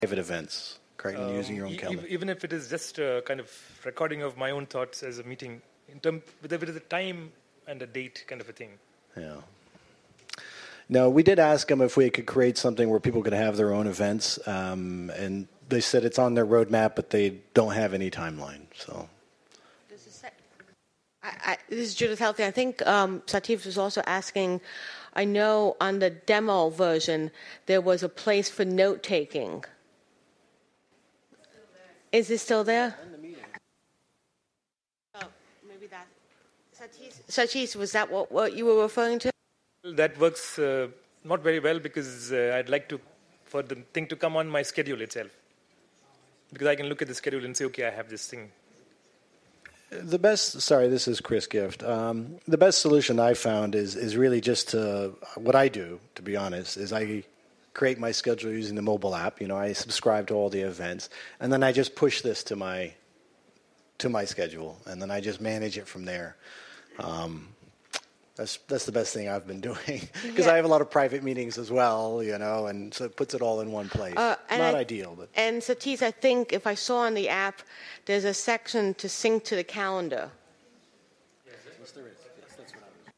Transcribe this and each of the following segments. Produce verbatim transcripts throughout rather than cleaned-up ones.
private events, correct? Um, using your own e- calendar. Even if it is just a kind of recording of my own thoughts as a meeting, in term, with a time and a date kind of a thing. Yeah. No, we did ask them if we could create something where people could have their own events, um, and they said it's on their roadmap, but they don't have any timeline. So, this is, I, I, this is Judith Healthy. I think um, Satif was also asking. I know on the demo version there was a place for note taking. Is it still there? In the meeting. Oh, maybe that. Satif, Satif, was that what, what you were referring to? That works uh, not very well because uh, I'd like to for the thing to come on my schedule itself. Because I can look at the schedule and say, okay, I have this thing. The best, sorry, this is Chris Gift. Um, the best solution I found is is really just to, what I do, to be honest, is I create my schedule using the mobile app. You know, I subscribe to all the events, and then I just push this to my to my schedule, and then I just manage it from there. Um, That's that's the best thing I've been doing because yeah. I have a lot of private meetings as well, you know, and so it puts it all in one place. Uh, Not I, ideal, but and Satish, I think if I saw on the app, there's a section to sync to the calendar. Yes, there is. Yes, that's what I was.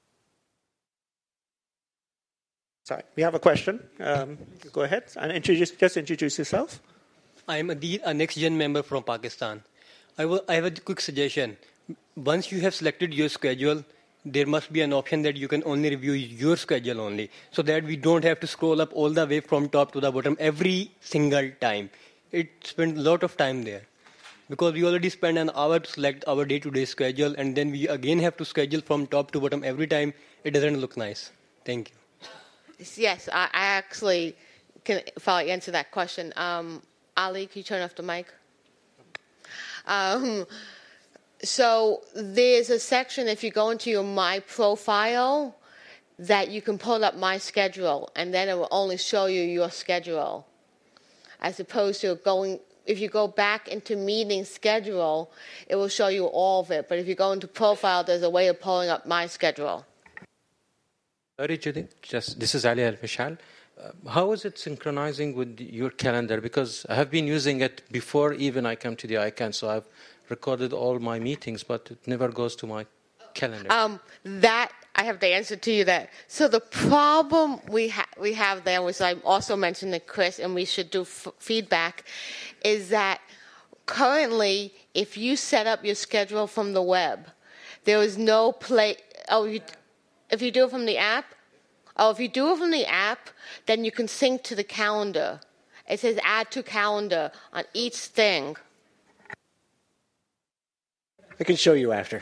Sorry, we have a question. Um, go ahead and introduce. Just introduce yourself. I'm a, a next-gen member from Pakistan. I, will, I have a quick suggestion. Once you have selected your schedule, there must be an option that you can only review your schedule only, so that we don't have to scroll up all the way from top to the bottom every single time. It spends a lot of time there. Because we already spend an hour to select our day-to-day schedule, and then we again have to schedule from top to bottom every time. It doesn't look nice. Thank you. Yes, I, I actually can probably answer that question. Um, Ali, can you turn off the mic? Um, so there's a section, if you go into your My Profile, that you can pull up My Schedule, and then it will only show you your schedule. As opposed to going, if you go back into Meeting Schedule, it will show you all of it. But if you go into Profile, there's a way of pulling up My Schedule. Sorry, Judith. Just, this is Ali Al-Mishal. Uh, how is it synchronizing with your calendar? Because I have been using it before even I come to the I C A N, so I've recorded all my meetings, but it never goes to my calendar. Um, that, I have the answer to you that. So the problem we, ha- we have there, which I also mentioned to Chris, and we should do f- feedback, is that currently, if you set up your schedule from the web, there is no play. Oh, you, if you do it from the app, oh, if you do it from the app, then you can sync to the calendar. It says add to calendar on each thing. I can show you after.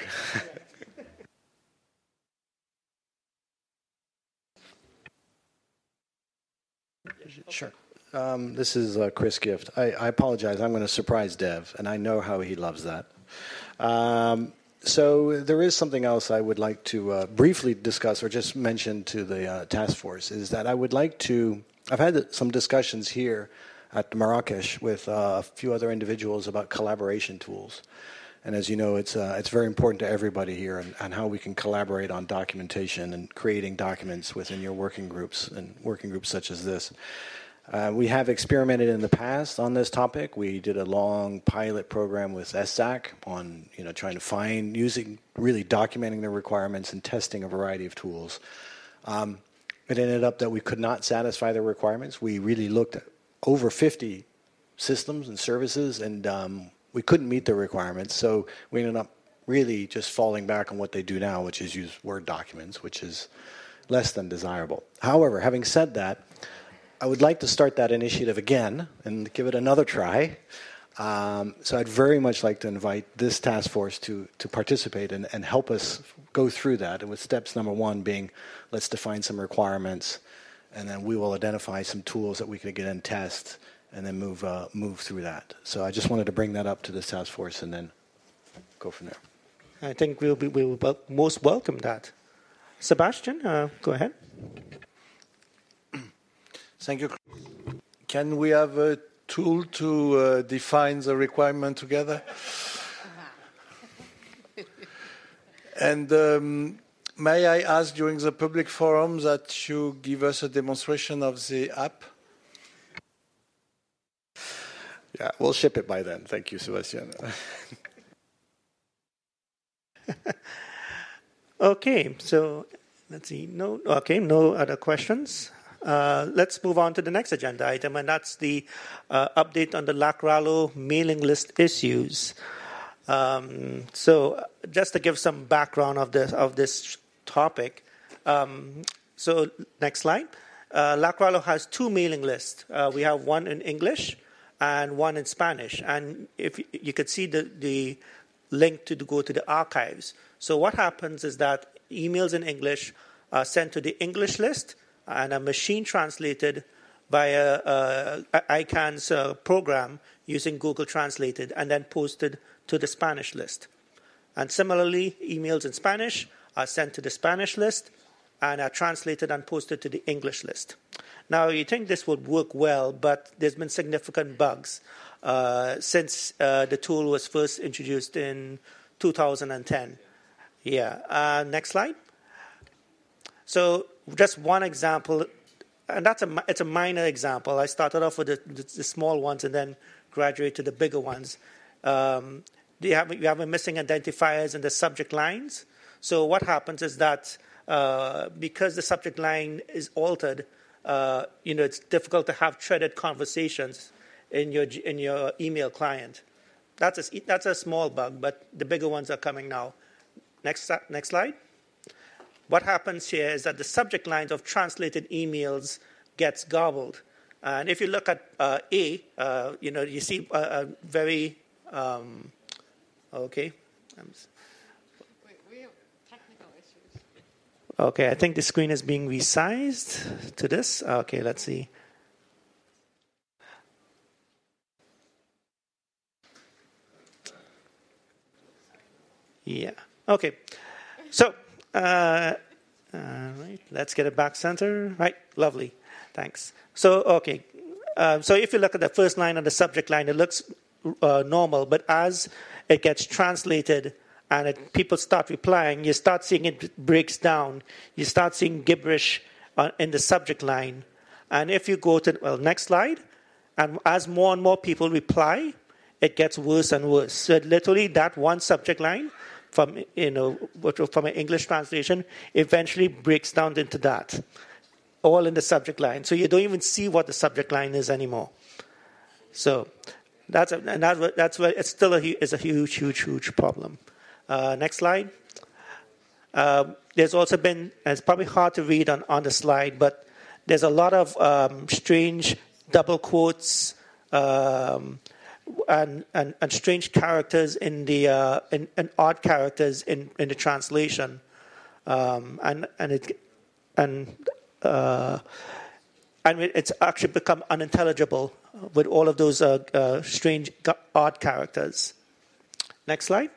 Sure. Um, this is uh, Chris Gift. I, I apologize. I'm going to surprise Dev, and I know how he loves that. Um, so there is something else I would like to uh, briefly discuss or just mention to the uh, task force, is that I would like to, I've had some discussions here at Marrakesh with uh, a few other individuals about collaboration tools. And as you know, it's uh, it's very important to everybody here and, and how we can collaborate on documentation and creating documents within your working groups and working groups such as this. Uh, we have experimented in the past on this topic. We did a long pilot program with S A C on you know trying to find, using, really documenting the requirements and testing a variety of tools. Um, it ended up that we could not satisfy the requirements. We really looked at over fifty systems and services, and um, we couldn't meet the requirements, so we ended up really just falling back on what they do now, which is use Word documents, which is less than desirable. However, having said that, I would like to start that initiative again and give it another try. Um, so I'd very much like to invite this task force to, to participate and, and help us go through that, and with steps number one being, let's define some requirements, and then we will identify some tools that we can get and test, and then move uh, move through that. So I just wanted to bring that up to this task force and then go from there. I think we'll be, we will most welcome that. Sebastian, uh, go ahead. Thank you. Can we have a tool to uh, define the requirement together? And um, may I ask during the public forum that you give us a demonstration of the app? Yeah, we'll ship it by then. Thank you, Sebastian. Okay, so let's see. No, okay, no other questions. Uh, let's move on to the next agenda item, and that's the uh, update on the Lacrallo mailing list issues. Um, so, just to give some background of this of this topic. Um, so, next slide. Uh, Lacrallo has two mailing lists. Uh, we have one in English and one in Spanish. And if you, you could see the the link to go to the archives. So, what happens is that emails in English are sent to the English list and are machine translated via uh, I CANN's uh, program using Google Translated and then posted to the Spanish list. And similarly, emails in Spanish are sent to the Spanish list and are translated and posted to the English list. Now, you think this would work well, but there's been significant bugs uh, since uh, the tool was first introduced in two thousand ten. Yeah. Uh, next slide. So, just one example, and that's a it's a minor example. I started off with the, the, the small ones and then graduate to the bigger ones. Um, you have you have a missing identifiers in the subject lines. So what happens is that uh, because the subject line is altered, uh, you know, it's difficult to have threaded conversations in your in your email client. That's a, that's a small bug, but the bigger ones are coming now. Next next slide. What happens here is that the subject lines of translated emails gets garbled. And if you look at uh, A, uh, you know, you see a, a very, um, okay. Wait, we have technical issues. Okay, I think the screen is being resized to this. Okay, let's see. Yeah, okay. So, Uh, all right, let's get it back center. Right, lovely, thanks. So, okay, uh, so if you look at the first line of the subject line, it looks uh, normal, but as it gets translated and it, people start replying, you start seeing it breaks down. You start seeing gibberish uh, in the subject line. And if you go to, well, next slide, and as more and more people reply, it gets worse and worse. So literally that one subject line from, you know, from an English translation, eventually breaks down into that, all in the subject line. So you don't even see what the subject line is anymore. So that's a, and that, that's where it's still a is a huge, huge, huge problem. Uh, next slide. Um, there's also been, and it's probably hard to read on, on the slide, but there's a lot of um, strange double quotes. Um, And, and, and strange characters in the uh, and, and odd characters in, in the translation, um, and and it and uh, and it's actually become unintelligible with all of those uh, uh, strange odd characters. Next slide.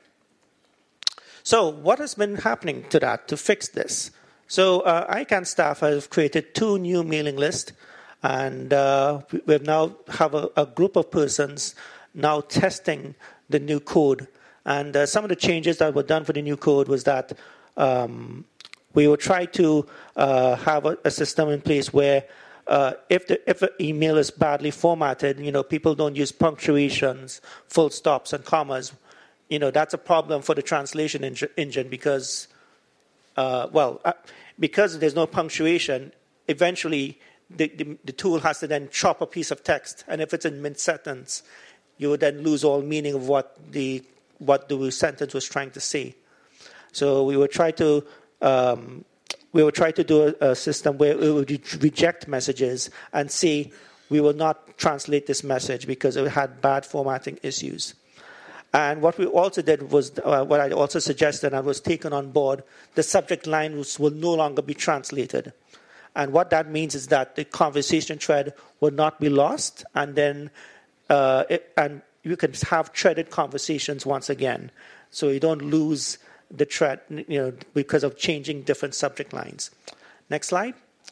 So what has been happening to that to fix this? So uh, I CANN staff have created two new mailing lists, and uh, we now have a, a group of persons now testing the new code. And uh, some of the changes that were done for the new code was that um, we will try to uh, have a, a system in place where uh, if the if an email is badly formatted, you know, people don't use punctuations, full stops, and commas. You know, that's a problem for the translation engine, engine because, uh, well, uh, because there's no punctuation, eventually the, the, the tool has to then chop a piece of text. And if it's in mid-sentence, you would then lose all meaning of what the what the sentence was trying to say. So we would try to um, we would try to do a, a system where it would reject messages and say we will not translate this message because it had bad formatting issues. And what we also did was uh, what I also suggested and was taken on board. The subject lines will no longer be translated, and what that means is that the conversation thread will not be lost, and then. Uh, it, and you can have threaded conversations once again, so you don't lose the thread, you know, because of changing different subject lines. Next slide.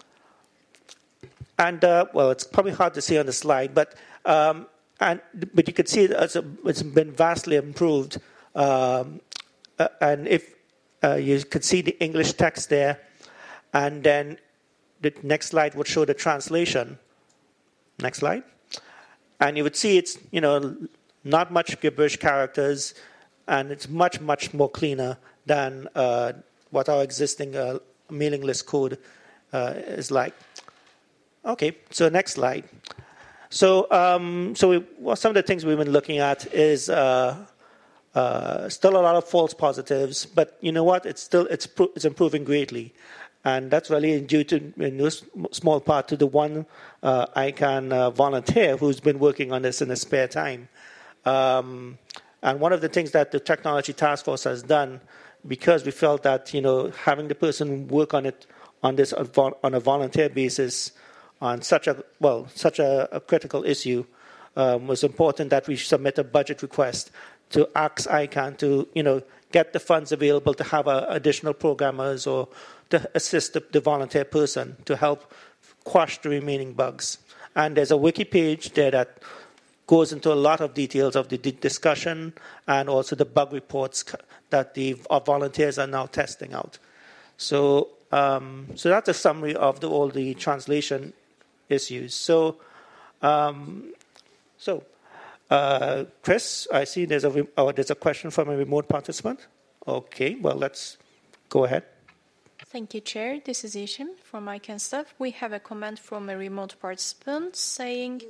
And uh, well, it's probably hard to see on the slide, but um, and but you can see it's, a, it's been vastly improved. Um, uh, and if uh, you can see the English text there, and then the next slide would show the translation. Next slide. and you would see it's, you know, not much gibberish characters, and it's much, much more cleaner than uh, what our existing uh, mailing list code uh, is like. Okay, so next slide. So, um, so we, well, some of the things we've been looking at is uh, uh, still a lot of false positives, but you know what? It's still it's pro- it's improving greatly, and that's really due to in no small part to the one uh, ICANN uh, volunteer who's been working on this in his spare time. Um, and one of the things that the Technology Task Force has done, because we felt that you know having the person work on it on this on a volunteer basis on such a well such a, a critical issue, um, was important that we submit a budget request to ask ICANN to you know get the funds available to have uh, additional programmers or to assist the, the volunteer person to help quash the remaining bugs. And there's a wiki page there that goes into a lot of details of the d- discussion and also the bug reports that the our volunteers are now testing out. So, um, so that's a summary of the, all the translation issues. So, um, so uh, Chris, I see there's a re- oh, there's a question from a remote participant. Okay, well let's go ahead. Thank you, Chair. This is Ishim from ICANN staff. We have a comment from a remote participant saying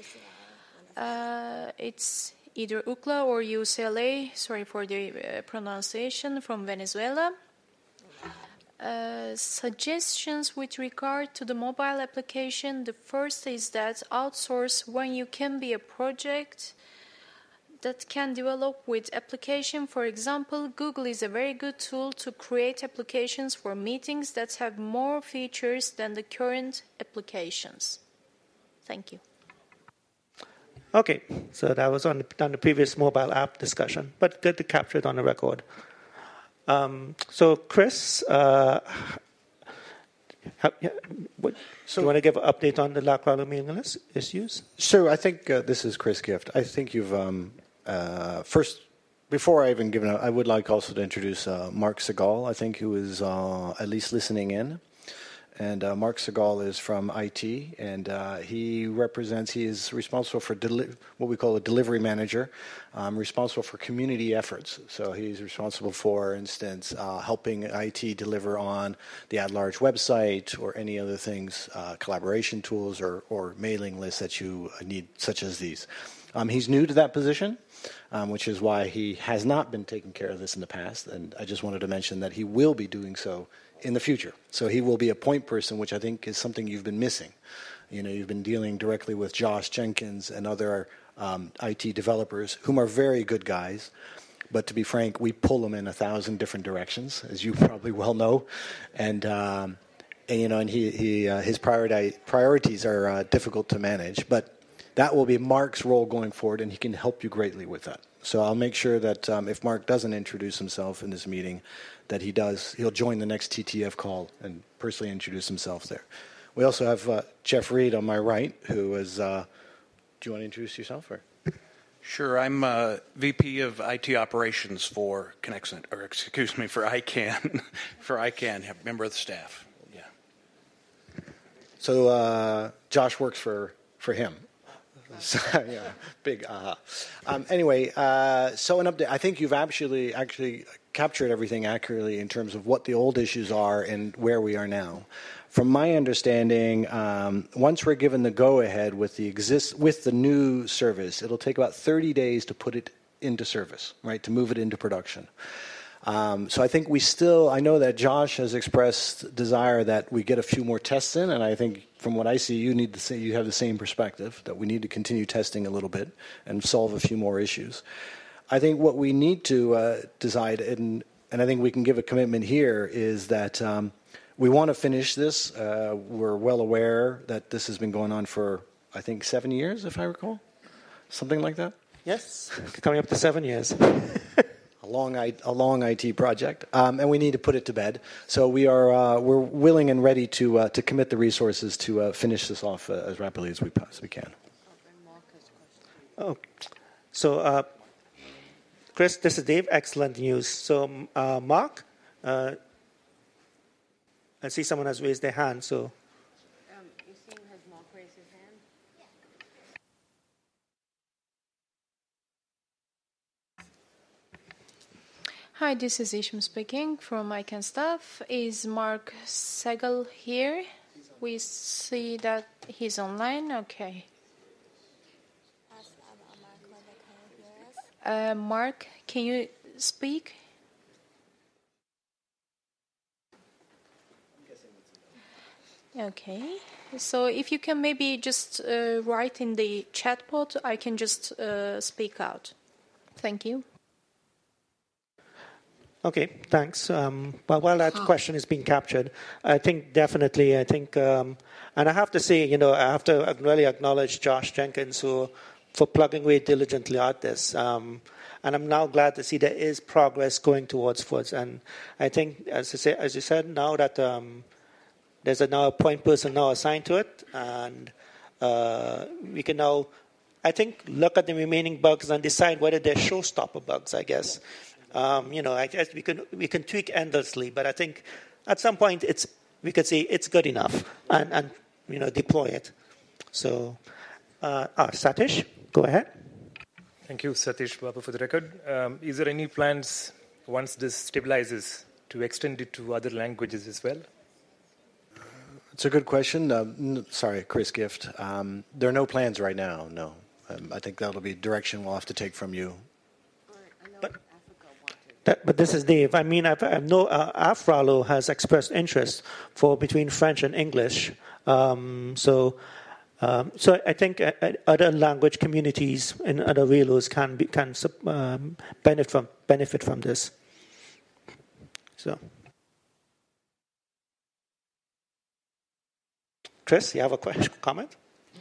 uh, it's either U C L A or U C L A, sorry for the uh, pronunciation, from Venezuela. Uh, suggestions with regard to the mobile application. The first is that outsource when you can be a project that can develop with application. For example, Google is a very good tool to create applications for meetings that have more features than the current applications. Thank you. Okay, so that was on the, on the previous mobile app discussion, but good to capture it on the record. Um, so, Chris, uh, have, yeah, what, So, do you want to give an update on the Lackwell mailing list issues? So I think uh, this is Chris Gift. I think you've um, uh, first, before I even give it, I would like also to introduce uh, Mark Segal. I think who is uh, at least listening in, and uh, Mark Segal is from I T, and uh, he represents. He is responsible for deli- what we call a delivery manager, um, responsible for community efforts. So he's responsible for, for instance, uh, helping I T deliver on the at-large website or any other things, uh, collaboration tools or, or mailing lists that you need, such as these. Um, he's new to that position, um, which is why he has not been taking care of this in the past. And I just wanted to mention that he will be doing so in the future. So he will be a point person, which I think is something you've been missing. You know, you've been dealing directly with Josh Jenkins and other um, I T developers, whom are very good guys. But to be frank, we pull them in a thousand different directions, as you probably well know. And, um, and you know, and he, he uh, his priority, priorities are uh, difficult to manage. But that will be Mark's role going forward, and he can help you greatly with that. So I'll make sure that um, if Mark doesn't introduce himself in this meeting, that he does, he'll join the next T T F call and personally introduce himself there. We also have uh, Jeff Reed on my right, who is, uh, do you want to introduce yourself? Or? Sure, I'm uh, V P of I T operations for Connexent, or excuse me, for ICANN, for ICANN, member of the staff. Yeah. So uh, Josh works for, for him. So, yeah, big aha. Uh-huh. Um, anyway, uh, so an update. I think you've actually actually captured everything accurately in terms of what the old issues are and where we are now. From my understanding, um, once we're given the go-ahead with the exist with the new service, it'll take about thirty days to put it into service, right, to move it into production. Um, so I think we still, I know that Josh has expressed desire that we get a few more tests in, and I think from what I see, you need to say you have the same perspective, that we need to continue testing a little bit and solve a few more issues. I think what we need to uh, decide, and, and I think we can give a commitment here, is that um, we want to finish this. Uh, we're well aware that this has been going on for, I think, seven years, if I recall, something like that. Yes, coming up to seven years. A long, a long I T project, um, and we need to put it to bed. So we are, uh, we're willing and ready to uh, to commit the resources to uh, finish this off uh, as rapidly as we possibly can. Oh, so uh, Chris, this is Dave. Excellent news. So uh, Mark, uh, I see someone has raised their hand. So. Um, you seeing has Mark raised his hand? Hi, this is Isham speaking from ICANN staff. Is Mark Segal here? We see that he's online. Okay. Uh, Mark, can you speak? Okay. So if you can maybe just uh, write in the chat pod, I can just uh, speak out. Thank you. Okay, thanks. Um, well, while that question is being captured, I think definitely, I think, um, and I have to say, you know, I have to really acknowledge Josh Jenkins who, for plugging away diligently at this. Um, and I'm now glad to see there is progress going towards F U D S. And I think, as I say, as you said, now that um, there's a now a point person now assigned to it, and uh, we can now, I think, look at the remaining bugs and decide whether they're showstopper bugs, I guess. Um, you know, I guess we can we can tweak endlessly, but I think at some point it's we could say it's good enough and, and you know deploy it. So, uh, ah, Satish, go ahead. Thank you, Satish Babu, for the record. Um, is there any plans once this stabilizes to extend it to other languages as well? It's a good question. Uh, n- sorry, Chris Gift. Um, there are no plans right now. No, um, I think that'll be direction we'll have to take from you. That, but this is Dave. I mean, I've, I've no, uh, Afralo has expressed interest for between French and English. Um, so, um, so I think uh, other language communities in other relos can be, can um, benefit from benefit from this. So, Chris, you have a question, comment?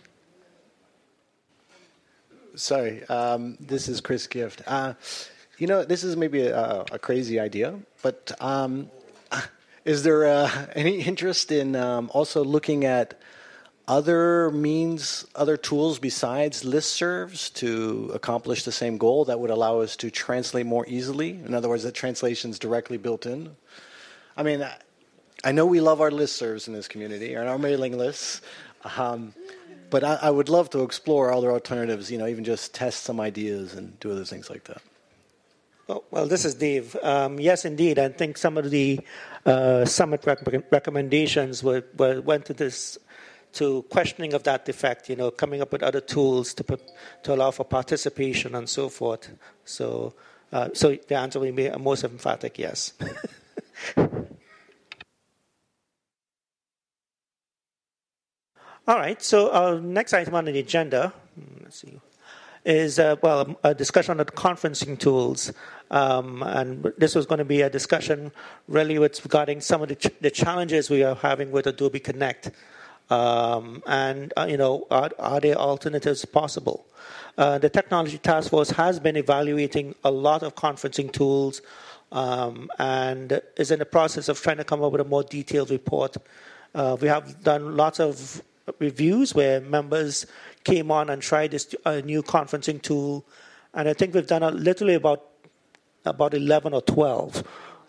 Sorry, um, this is Chris Gift. Uh, You know, this is maybe a, a crazy idea, but um, is there uh, any interest in um, also looking at other means, other tools besides listservs to accomplish the same goal that would allow us to translate more easily? In other words, that translation's directly built in? I mean, I know we love our listservs in this community, and our mailing lists, um, but I, I would love to explore other alternatives, you know, even just test some ideas and do other things like that. Oh, well, this is Dave. Um, yes, indeed. I think some of the uh, summit rec- recommendations were, were went to this, to questioning of that defect. You know, coming up with other tools to put, to allow for participation and so forth. So, uh, so the answer will be a most emphatic yes. All right. So our next item on the agenda. Let's see. Is, uh, well, a discussion on the conferencing tools. Um, and this was going to be a discussion really with regarding some of the, ch- the challenges we are having with Adobe Connect. Um, and, uh, you know, are, are there alternatives possible? Uh, the Technology Task Force has been evaluating a lot of conferencing tools um, and is in the process of trying to come up with a more detailed report. Uh, we have done lots of reviews where members came on and tried this uh, new conferencing tool, and I think we've done a, literally about about eleven or twelve,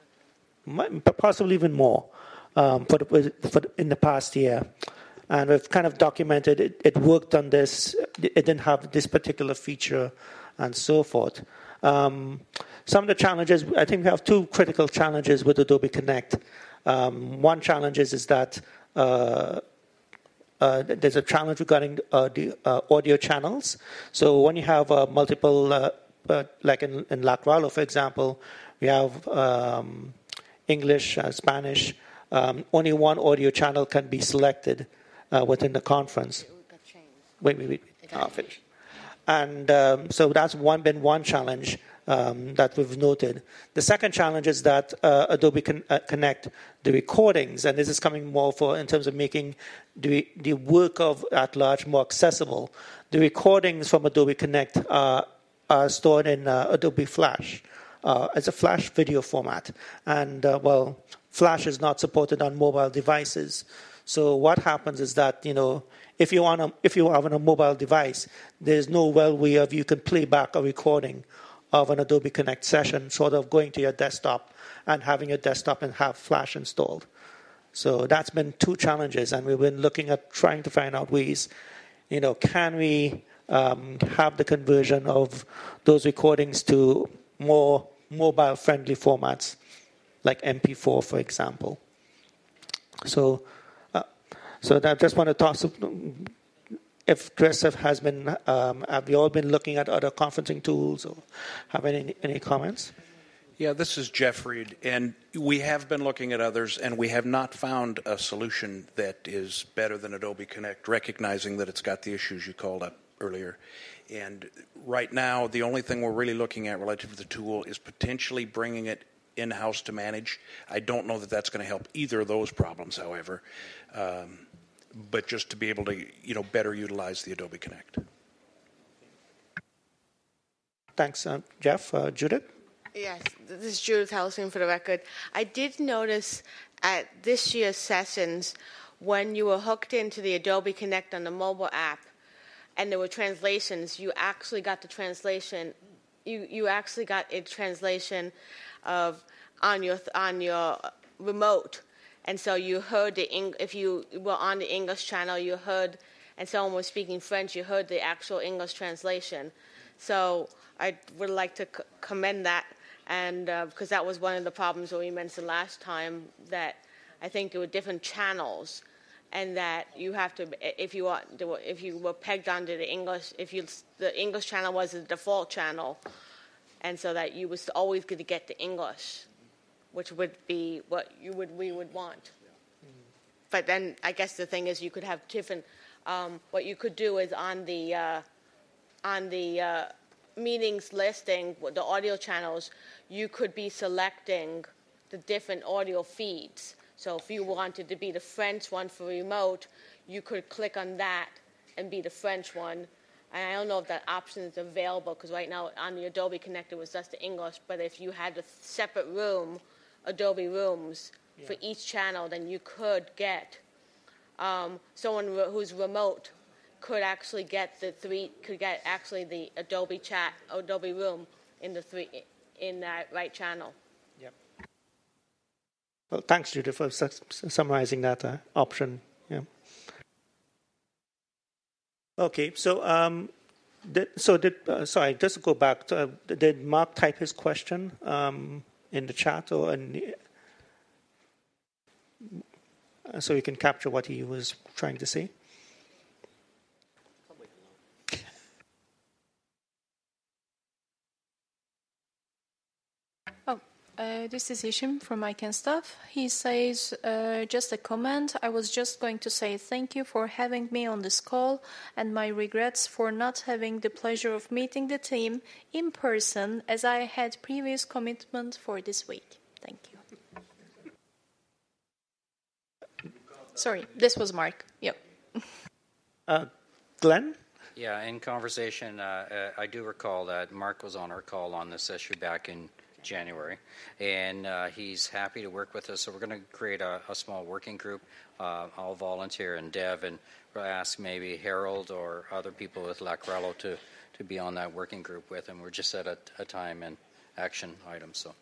possibly even more, um, for, the, for the, in the past year. And we've kind of documented it, it worked on this, it didn't have this particular feature, and so forth. Um, some of the challenges, I think we have two critical challenges with Adobe Connect. Um, one challenge is, is that uh, Uh, there's a challenge regarding uh, the uh, audio channels. So when you have uh, multiple, uh, uh, like in, in Lacralo, for example, we have um, English, uh, Spanish. Um, only one audio channel can be selected uh, within the conference. Wait, wait, wait. I'll finish. And um, so that's one been one challenge um, that we've noted. The second challenge is that uh, Adobe Con- uh, Connect, the recordings, and this is coming more for in terms of making the, the work of at large more accessible. The recordings from Adobe Connect uh, are stored in uh, Adobe Flash uh, as a Flash video format. And, uh, well, Flash is not supported on mobile devices. So what happens is that, you know, if you on a, if you have on a mobile device, there's no well way of you can play back a recording of an Adobe Connect session, sort of going to your desktop and having your desktop and have Flash installed. So that's been two challenges, and we've been looking at trying to find out ways, you know, can we um, have the conversion of those recordings to more mobile-friendly formats, like M P four, for example. So, uh, so I just want to toss up, if Chris has been, um, have you all been looking at other conferencing tools, or have any any comments? Yeah, this is Jeff Reed, and we have been looking at others, and we have not found a solution that is better than Adobe Connect, recognizing that it's got the issues you called up earlier. And right now, the only thing we're really looking at relative to the tool is potentially bringing it in-house to manage. I don't know that that's going to help either of those problems, however, um, but just to be able to, you know, better utilize the Adobe Connect. Thanks, uh, Jeff. Uh, Judith? Yes, this is Judith Helsing for the record. I did notice at this year's sessions when you were hooked into the Adobe Connect on the mobile app and there were translations, you actually got the translation, you, you actually got a translation of on your on your remote. And so you heard the, Eng- if you were on the English channel, you heard, and someone was speaking French, you heard the actual English translation. So I would like to c- commend that. And uh, because that was one of the problems that we mentioned last time, that I think there were different channels, and that you have to, if you are, if you were pegged onto the English, if you the English channel was the default channel, and so that you was always going to get the English, which would be what you would we would want. But then I guess the thing is you could have different. Um, what you could do is on the uh, on the uh, meetings listing, the audio channels, you could be selecting the different audio feeds. So if you wanted to be the French one for remote, you could click on that and be the French one. And I don't know if that option is available, because right now on the Adobe Connect it was just the English, but if you had a separate room, Adobe Rooms, yeah, for each channel, then you could get um, someone who's remote could actually get the three, could get actually the Adobe Chat, Adobe Room in the three, in that right channel. Yep. Well, thanks, Judith, for su- summarizing that uh, option. Yeah. Okay, so um, did, so did uh, sorry, just to go back. To, uh, did Mark type his question um, in the chat, or in the, uh, so you can capture what he was trying to say? Uh, this is Ishim from Mike and Stuff. He says, uh, just a comment. I was just going to say thank you for having me on this call and my regrets for not having the pleasure of meeting the team in person, as I had previous commitment for this week. Thank you. Sorry, this was Mark. Yep. Uh, Glenn? Yeah, in conversation, uh, uh, I do recall that Mark was on our call on this issue back in January, and uh, he's happy to work with us. So we're going to create a, a small working group. Uh, I'll volunteer, and Dev, and we'll ask maybe Harold or other people with Lacrello to, to be on that working group with him. We're just at a, a time and action item. So.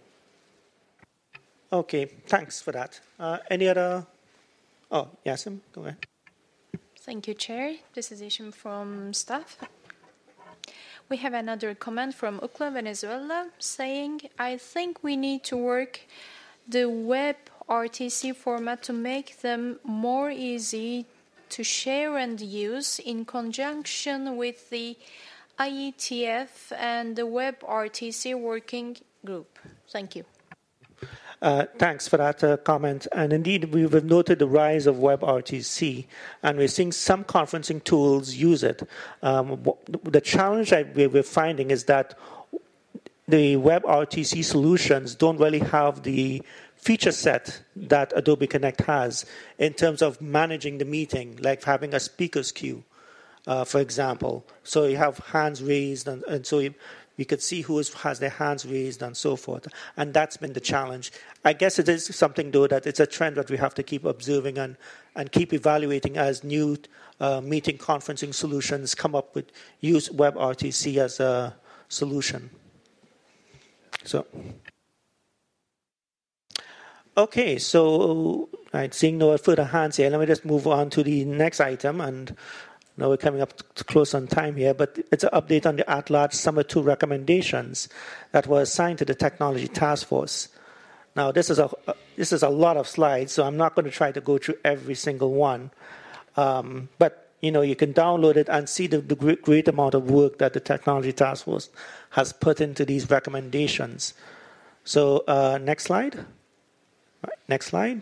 Okay, thanks for that. Uh, any other? Oh, Yasim, go ahead. Thank you, Chair. This is Ishim from staff. We have another comment from U C L A Venezuela saying, I think we need to work the web R T C format to make them more easy to share and use in conjunction with the I E T F and the web R T C working group. Thank you. Uh, thanks for that uh, comment. And indeed, we've noted the rise of WebRTC, and we're seeing some conferencing tools use it. Um, the challenge I, we're finding is that the WebRTC solutions don't really have the feature set that Adobe Connect has in terms of managing the meeting, like having a speakers queue, uh, for example. So you have hands raised, and, and so you, we could see who is, has their hands raised and so forth. And that's been the challenge. I guess it is something, though, that it's a trend that we have to keep observing and, and keep evaluating as new uh, meeting conferencing solutions come up with use WebRTC as a solution. So, okay, so right, seeing no further hands here, let me just move on to the next item. And know we're coming up to close on time here, but it's an update on the at-large Summer two recommendations that were assigned to the Technology Task Force. Now, this is a this is a lot of slides, so I'm not going to try to go through every single one. Um, but you know, you can download it and see the, the great, great amount of work that the Technology Task Force has put into these recommendations. So, uh, next slide. Right, next slide.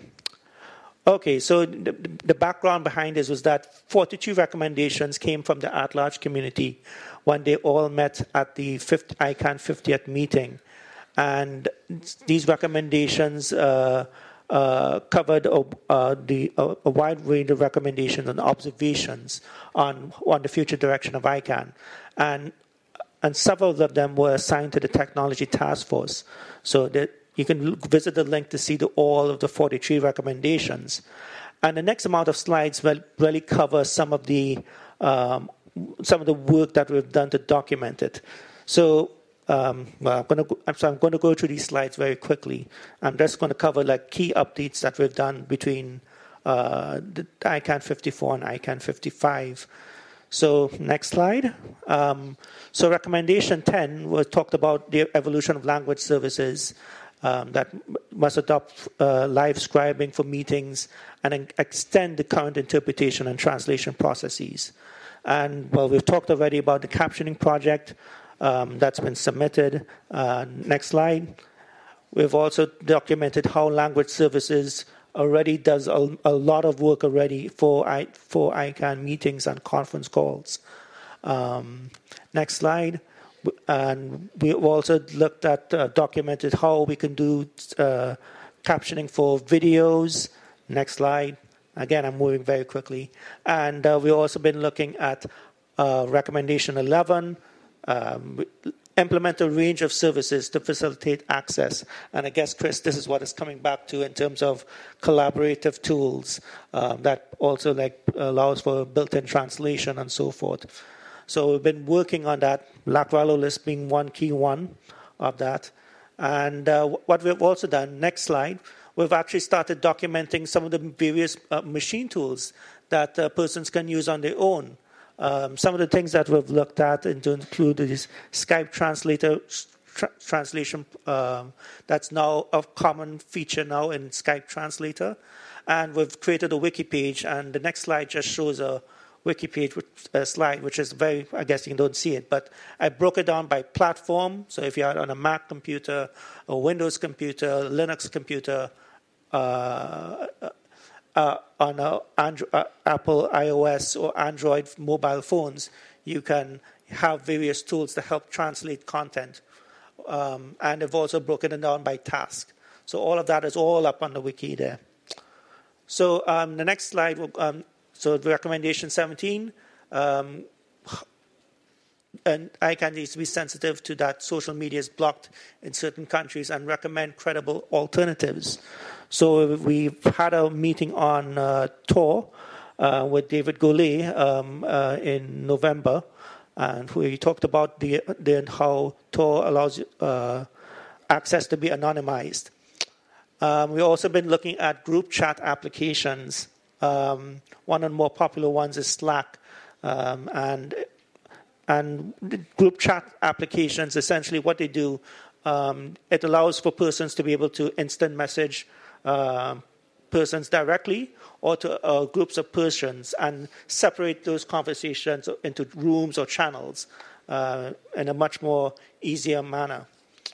Okay, so the, the background behind this was that forty-two recommendations came from the at-large community when they all met at the I CANN fiftieth meeting. And these recommendations uh, uh, covered uh, uh, the, uh, a wide range of recommendations and observations on, on the future direction of I CANN. And, and several of them were assigned to the Technology Task Force. So that you can visit the link to see the, all of the forty-three recommendations. And the next amount of slides will really cover some of the um, some of the work that we've done to document it. So, um, well, I'm going to so I'm going to go through these slides very quickly. I'm just going to cover like key updates that we've done between uh, the I CANN fifty-four and I CANN fifty-five. So, next slide. Um, so, recommendation ten was talked about the evolution of language services. Um, that must adopt uh, live scribing for meetings and en- extend the current interpretation and translation processes. And, well, we've talked already about the captioning project um, that's been submitted. Uh, next slide. We've also documented how language services already does a, a lot of work already for, I, for I CANN meetings and conference calls. Um, next slide. And we also looked at, uh, documented how we can do uh, captioning for videos. Next slide. Again, I'm moving very quickly. And uh, we've also been looking at uh, recommendation eleven, um, implement a range of services to facilitate access. And I guess, Chris, this is what it's coming back to in terms of collaborative tools um, that also like allows for built-in translation and so forth. So we've been working on that, Lacrallo list being one key one of that. And uh, what we've also done, next slide, we've actually started documenting some of the various uh, machine tools that uh, persons can use on their own. Um, some of the things that we've looked at include this Skype translator tra- translation um, that's now a common feature now in Skype Translator. And we've created a wiki page, and the next slide just shows a wiki page uh, slide, which is very, I guess you don't see it, but I broke it down by platform. So if you're on a Mac computer, a Windows computer, Linux computer, uh, uh, on a Android, uh, Apple iOS or Android mobile phones, you can have various tools to help translate content. Um, and they've also broken it down by task. So all of that is all up on the wiki there. So um, the next slide will... Um, So recommendation seventeen, um, and I CANN needs to be sensitive to that social media is blocked in certain countries and recommend credible alternatives. So we've had a meeting on uh, Tor uh, with David Golay um, uh, in November, and we talked about the, the how Tor allows uh, access to be anonymized. Um, we've also been looking at group chat applications. Um, one of the more popular ones is Slack, um, and and group chat applications. Essentially, what they do, um, it allows for persons to be able to instant message uh, persons directly or to uh, groups of persons and separate those conversations into rooms or channels uh, in a much more easier manner.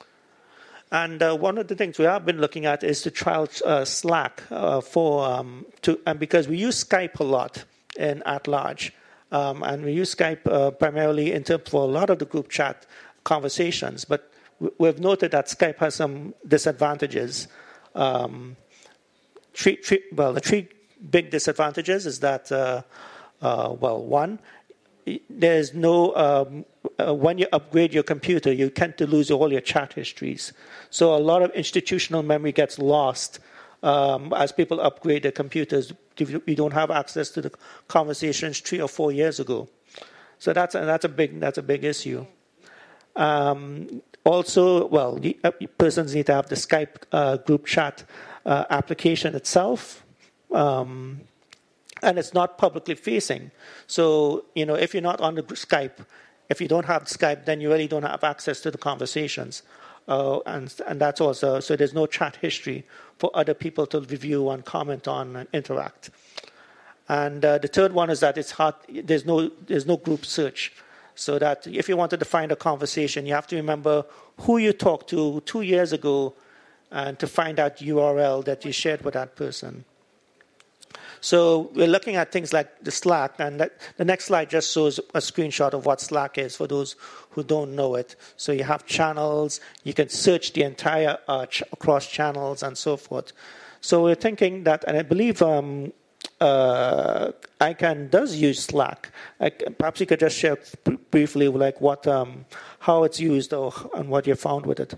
And uh, one of the things we have been looking at is to trial uh, Slack uh, for um, to and because we use Skype a lot in at large, um, and we use Skype uh, primarily in terms for a lot of the group chat conversations. But we've noted that Skype has some disadvantages. Um, three, three, well, the three big disadvantages is that uh, uh, well, one, there's no um, uh, when you upgrade your computer, you tend to lose all your chat histories. So a lot of institutional memory gets lost um, as people upgrade their computers. We don't have access to the conversations three or four years ago. So that's a, that's a big that's a big issue. Um, also, well, the, uh, persons need to have the Skype uh, group chat uh, application itself. Um, and it's not publicly facing. So, you know, if you're not on the Skype, if you don't have Skype, then you really don't have access to the conversations. Uh, and, and that's also, so there's no chat history for other people to review and comment on and interact. And uh, the third one is that it's hard, there's no, there's no group search. So that if you wanted to find a conversation, you have to remember who you talked to two years ago and to find that U R L that you shared with that person. So we're looking at things like the Slack, and that, the next slide just shows a screenshot of what Slack is for those who don't know it. So you have channels, you can search the entire uh, ch- across channels and so forth. So we're thinking that, and I believe um, uh, ICANN does use Slack. I, perhaps you could just share b- briefly like what, um, how it's used or, and what you found with it.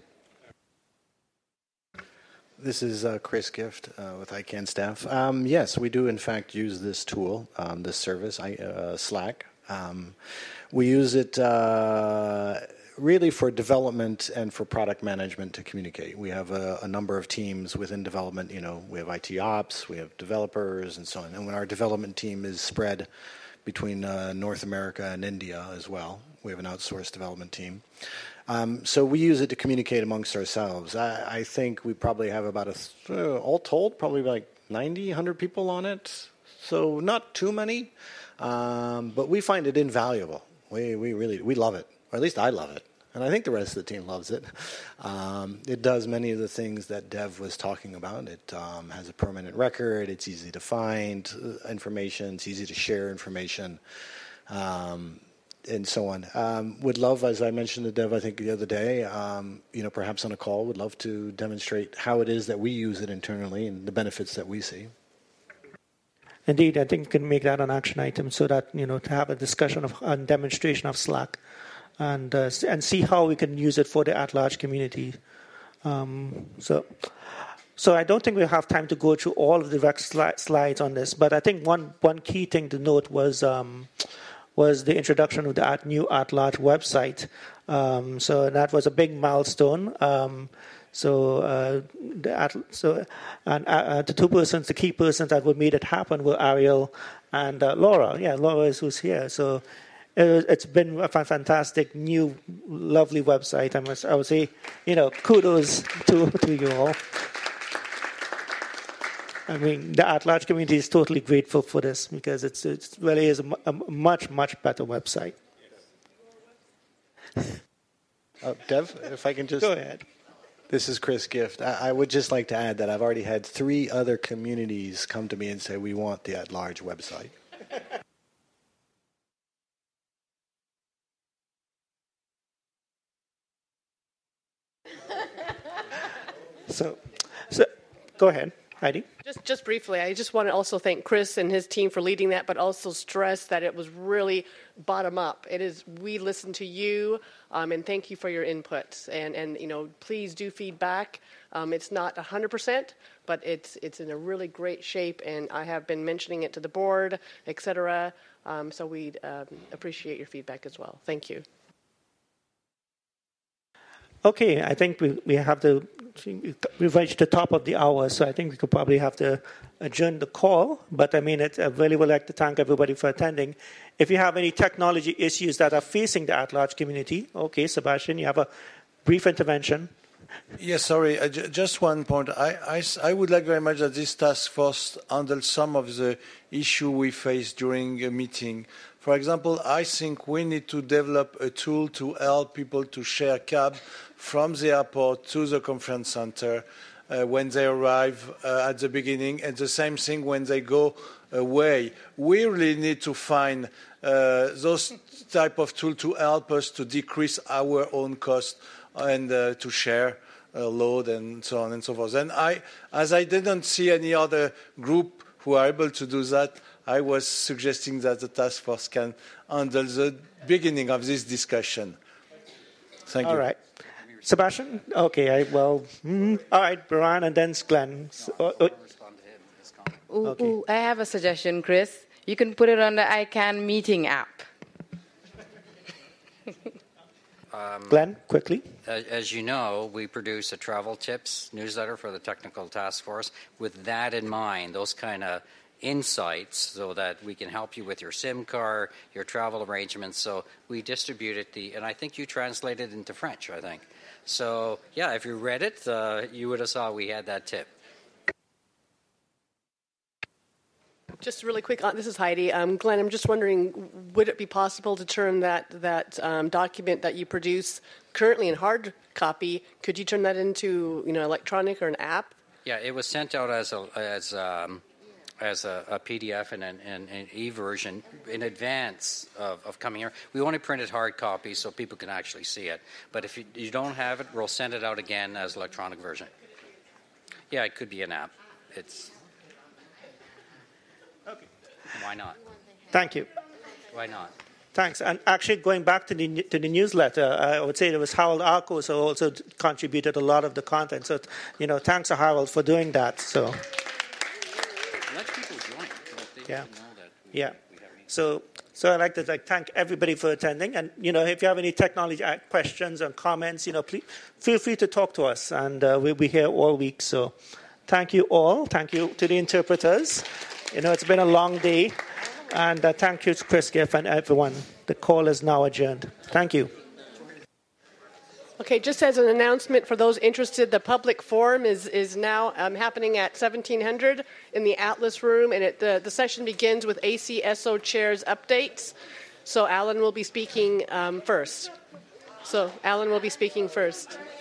This is uh, Chris Gift uh, with ICANN staff. Um, yes, we do in fact use this tool, um, this service, I, uh, Slack. Um, we use it uh, really for development and for product management to communicate. We have a, a number of teams within development. You know, we have I T ops, we have developers, and so on. And when our development team is spread between uh, North America and India as well, we have an outsourced development team. Um, so we use it to communicate amongst ourselves. I, I think we probably have about, a uh, all told, probably like ninety, one hundred people on it. So not too many, um, but we find it invaluable. We we really, we love it, or at least I love it. And I think the rest of the team loves it. Um, it does many of the things that Dev was talking about. It um, has a permanent record. It's easy to find information. It's easy to share information. Um, and so on. Um, would love, as I mentioned to Dev, I think the other day, um, you know, perhaps on a call, would love to demonstrate how it is that we use it internally and the benefits that we see. Indeed, I think we can make that an action item so that, you know, to have a discussion of and demonstration of Slack and uh, and see how we can use it for the at-large community. Um, so, so I don't think we'll have time to go through all of the direct sli- slides on this, but I think one, one key thing to note was um, was the introduction of the at new at-large website. Um, so that was a big milestone. Um, so uh, the at, so and uh, the two persons, the key persons that would made it happen were Ariel and uh, Laura. Yeah, Laura is who's here. So it, it's been a fantastic, new, lovely website. I must, I would say, you know, kudos to to you all. I mean, the at-large community is totally grateful for this because it's it really is a, a much, much better website. Uh, Dev, if I can just... Go ahead. This is Chris Gift. I, I would just like to add that I've already had three other communities come to me and say, we want the at-large website. so, so, go ahead. Heidi? Just, just briefly, I just want to also thank Chris and his team for leading that, but also stress that it was really bottom up. It is, we listen to you, um, and thank you for your inputs. And, and you know, please do feedback. Um, it's not one hundred percent, but it's it's in a really great shape, and I have been mentioning it to the board, et cetera. Um, so we um, appreciate your feedback as well. Thank you. Okay, I think we, we have to, we've reached the top of the hour, so I think we could probably have to adjourn the call. But I mean, it, I really would like to thank everybody for attending. If you have any technology issues that are facing the at-large community, okay, Sebastian, you have a brief intervention. Yes, sorry, uh, j- just one point. I, I, I would like very much that this task force handle some of the issue we face during a meeting. For example, I think we need to develop a tool to help people to share cab from the airport to the conference center uh, when they arrive uh, at the beginning, and the same thing when they go away. We really need to find uh, those type of tools to help us to decrease our own cost and uh, to share uh, load and so on and so forth. And I, as I didn't see any other group who are able to do that, I was suggesting that the task force can handle the beginning of this discussion. Thank you. All right. Sebastian? Okay, I, well, mm, all right, Brian, and then Glenn. So, uh, uh, Ooh, okay. ooh, I have a suggestion, Chris. You can put it on the ICANN meeting app. Um, Glenn, quickly. As, as you know, we produce a travel tips newsletter for the technical task force. With that in mind, those kind of insights so that we can help you with your SIM card, your travel arrangements. So we distributed the, and I think you translated it into French, I think. So, yeah, if you read it, uh, you would have saw we had that tip. Just really quick, uh, this is Heidi. Um, Glenn, I'm just wondering, would it be possible to turn that, that um, document that you produce currently in hard copy, could you turn that into, you know, electronic or an app? Yeah, it was sent out as a as um, as a, a P D F and an, and an e-version in advance of, of coming here. We only printed hard copies so people can actually see it. But if you, you don't have it, we'll send it out again as electronic version. Yeah, it could be an app. It's Okay. Why not? Thank you. Why not? Thanks. And actually, going back to the to the newsletter, I would say there was Harold Arcos who also contributed a lot of the content. So, you know, thanks to Harold for doing that. So, Let people join. They yeah, know that we, yeah. we have any- So, so I'd like to like thank everybody for attending. And you know, if you have any technology uh, questions and comments, you know, please feel free to talk to us. And uh, we'll be here all week. So, thank you all. Thank you to the interpreters. You know, it's been a long day. And uh, thank you to Chris Giff and everyone. The call is now adjourned. Thank you. Okay, just as an announcement for those interested, the public forum is, is now um, happening at seventeen hundred in the Atlas Room, and it, the, the session begins with A C S O chairs updates. So Alan will be speaking um, first. So Alan will be speaking first.